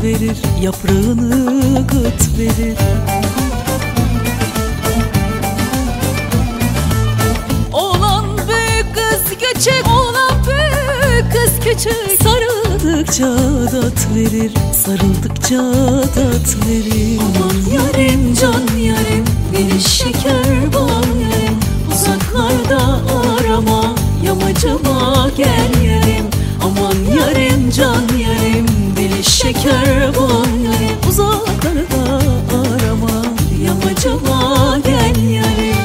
verir, yaprağını kıt verir. Oğlan büyük kız küçük, oğlan büyük kız küçük. Sarıldıkça tat verir, sarıldıkça tat verir. Aman yarim can yarim, beni şeker bal yarim. Uzaklarda arama, yamacıma gel yarim. Aman yarim can yarim, beni şeker bal yarim. Uzaklarda arama, yamacıma gel yarim.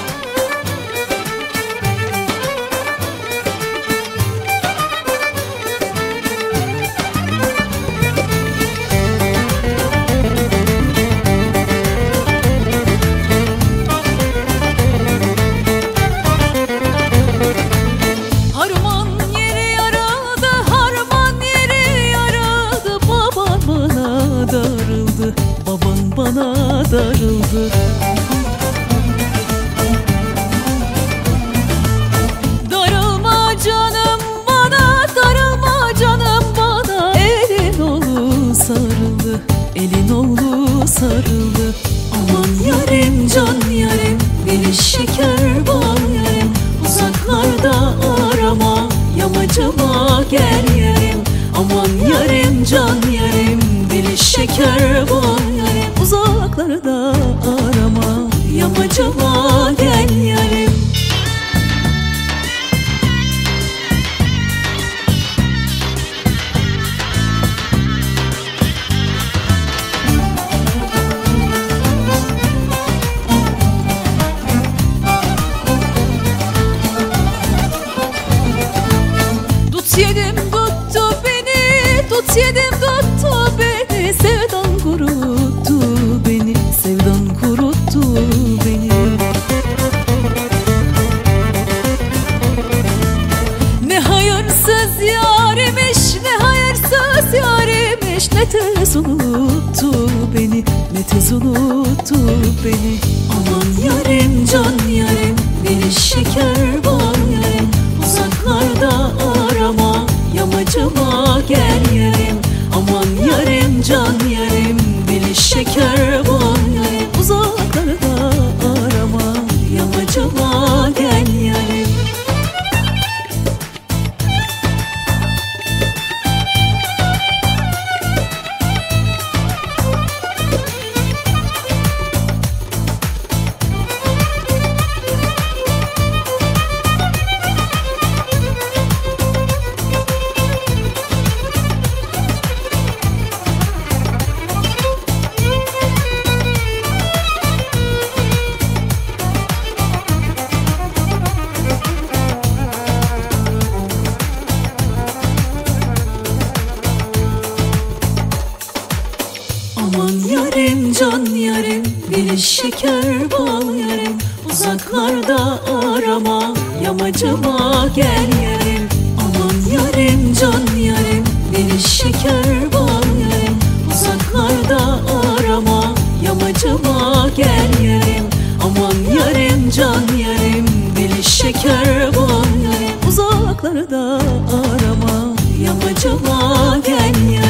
baban bana darıldı. Darılma canım bana, darılma canım bana. Elin oğlu sarıldı, elin oğlu sarıldı. Aman yarim can yarim, beni şeker bal yarim. Uzaklarda arama, yamacıma gel yarim. Aman yarim can yarim, beni şeker bal yarim. Uzaklarda arama, yamacıma gel yarim. Tut yedim tuttu beni, tut yedim tuttu beni. Sevdan kuruttu beni, sevdan kuruttu beni. Ne hayırsız yarimiş, ne hayırsız yarimiş. Ne tez unuttu beni, ne tez unuttu beni. Aman yarim can yarim, beni şeker bal yarim. Uzaklarda arama, yamacıma gel yarim. Aman yarim can yarim, beni şeker bal yarim. Uzaklarda arama, yamacıma gel yarim. Aman yarim can yarim, beni şeker bal yarim. Uzaklarda arama, yamacıma gel yarim. Aman yarim can yarim, beni şeker bal yarim. Uzaklarda arama, yamacıma gel yarim. Aman yarim can yarim, beni şeker bal yarim. uzaklarda arama, yamacıma gel yarim.